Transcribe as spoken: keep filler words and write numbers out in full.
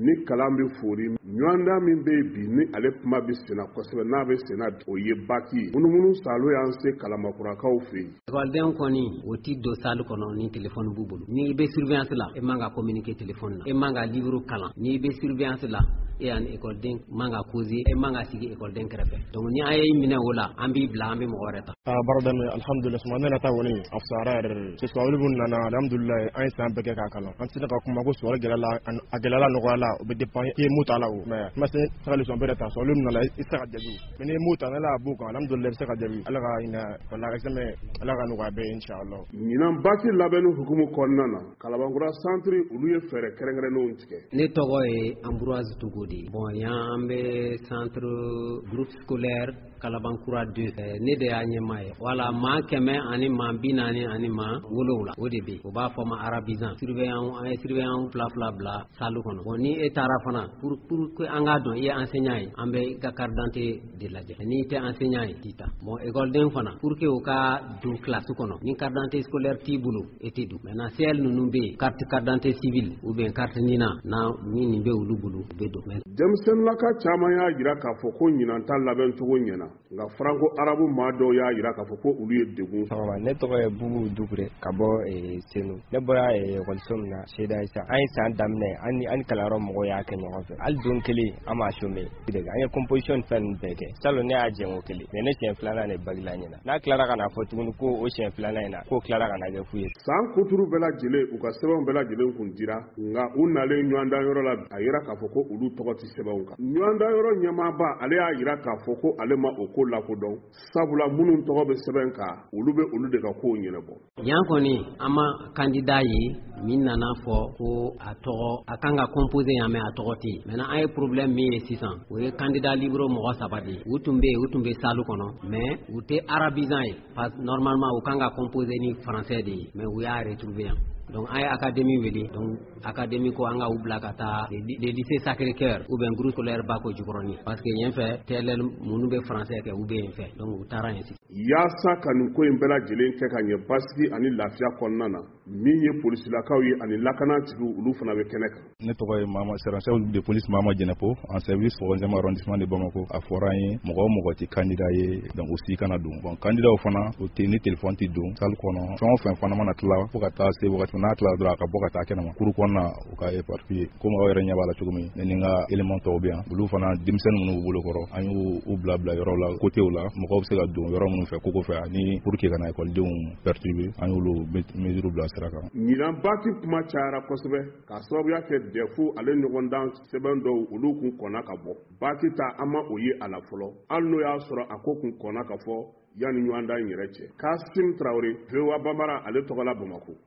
ni kalan bɛ fori ɲɔgɔnda min bɛ bi ni ale kuma bɛ senna kosɛbɛ n'a bɛ senna o ye baki munumunu salo y'an se kalamakɔrɔkaw fɛ yen. Ekɔliden kɔni o ti don salle kɔnɔ ni téléphone b'u bolo ni bɛ surveillance la e man ka communiquer téléphone na e man ka livre kalan ni bɛ surveillance la e an ekɔliden man ka causer e man ka sigi ekɔliden kɛrɛfɛ donc ni an ye minɛ o la an b'i bila an bɛ mɔgɔ wɛrɛ ta. ah baroda me alhamdulillah suma nana ta woni afsara ce soit olu mun nana alhamdulillah an san bɛɛ kɛ ka kalan an tɛ ka kuma ko sɔrɔ gɛlɛla a gɛlɛla nɔgɔyala o bɛ dépend e muta la o mais ma se sali son bɛrɛ ta so olu nana i se ka jabi mais ni muta na la bu kan alhamdulillah se ka jabi ala ka ina wala examen ala ka nɔgɔya bɛ inshallah. ɲinan baki labɛnni hukumu kɔnɔna na Kalabankura centre olu ye fɛɛrɛ kɛrɛnkɛrɛnnenw tigɛ. Ne tɔgɔ ye Ambroise Togodi bon yan bɛ centre groupe scolaire Kalabankura deux ne de y'a ɲɛma ye wala maa kɛmɛ ani maa bi naani ani maa wolonwula o de bɛ o b'a fɔ ma arabisant surveillant an ye surveillant fila fila bila salle kɔnɔ bon ni e taara fana pour pour que an k'a dɔn i ye enseignant ye an bɛ i ka carte d'identité de lajɛ n'i tɛ enseignant ye t'i ta bon écoleden fana pour que o ka don classe kɔnɔ ni carte d'identité scolaire t'i bolo e tɛ don maintenant C L ninnu bɛ yen carte carte d'identité civile ou bien carte nina na ni nin bɛ olu bolo u bɛ don. denmisɛnninlaka caman y'a jira k'a fɔ ko ɲinan ta labɛn cogo ɲɛna nka franco arabu maa dɔw y'a jira k'a fɔ ko olu ye degun. ne tɔgɔ ye Bubu Dukure ka bɔ Senu ne bɔra ekɔliso min na Seyida Isa an ye san daminɛ an ni an ni kalanyɔrɔ mɔgɔw y'a kɛ ɲɔgɔn fɛ hali don kelen an m'a chômer an ye composition fɛn ninnu bɛɛ kɛ salon ne y'a jɛn o kelen mais ne siɲɛ filanan de bagila ɲɛna n'a tilara ka na fɔ tuguni ko o siɲɛ filanan in na k'o tilara ka na kɛ fu ye. san kuturu bɛɛ lajɛlen u ka sɛbɛnw bɛɛ lajɛlen kun dira nka u nalen ɲɔgɔndanyɔrɔ la a yira k'a fɔ ko olu tɔgɔ tɛ sɛbɛnw kan. ɲɔgɔndanyɔrɔ ɲɛmaaba ale y'a yira k'a fɔ ko ale ma o ko lakodɔn sabula minnu tɔgɔ bɛ sɛbɛn kan olu bɛ olu de ka kow ɲɛnabɔ. yan kɔni an ma candidat ye min nana fɔ ko a tɔgɔ a kan ka composer yan mais a tɔgɔ tɛ yen maintenant an ye problème min ye sisan o ye candidat libre mɔgɔ saba de ye u tun bɛ yen u tun bɛ salle kɔnɔ mais u tɛ arabisant ye parce que normalement u kan ka composer ni français de ye mais u y'a retrouver yan. donc an ye académie wele donc académie ko an ka u bila ka taa le lycée Sacré-Cœur ou bien groupe scolaire Bako Jikɔrɔni parce que yen fɛ T L L minnu bɛ français kɛ u bɛ yen fɛ donc u taara yen sisan. yaasa ka nin ko in bɛɛ lajɛlen kɛ ka ɲɛ basigi ani lafiya kɔnɔna na min ye polisilakaw ye ani lakanatigiw olu fana bɛ kɛnɛ kan. ne tɔgɔ ye Mama Serancɛ de police Mama Jɛnɛpo en service au onzième arrondissement de Bamako a fɔra an ye mɔgɔ o mɔgɔ tɛ candidat ye donc o si kana don bon candidat fana o tɛ ni téléphone tɛ don salle kɔnɔ fɛn o fɛn fana mana tila fo ka taa se wagati n'a tila dɔrɔn a ka bɔ ka taa kɛnɛma kuru kɔnɔna o ka éparpillé komi aw yɛrɛ ɲɛ b'a la cogo min ne ni n ka élément tɔw bɛ yan olu fana denmisɛnnin minnu b'u bolo kɔrɔ an y'u bila bila yɔrɔ la côté la mɔgɔw bɛ se ka don yɔrɔ minnu fɛ koko fɛ ani pour que kana ekɔlidenw perturber an y'olu mesures bila sira kan. ɲinan baki kuma cayara kosɛbɛ k'a sababuya kɛ dɛfu ale ɲɔgɔndan sɛbɛn dɔw olu kun kɔnna ka bɔ baki ta an ma o ye a la fɔlɔ hali n'o y'a sɔrɔ a ko kun kɔnna ka fɔ yanni ɲɔgɔndan in yɛrɛ cɛ. Kasim Traoré V O A Bambara ale tɔgɔ la Bamako.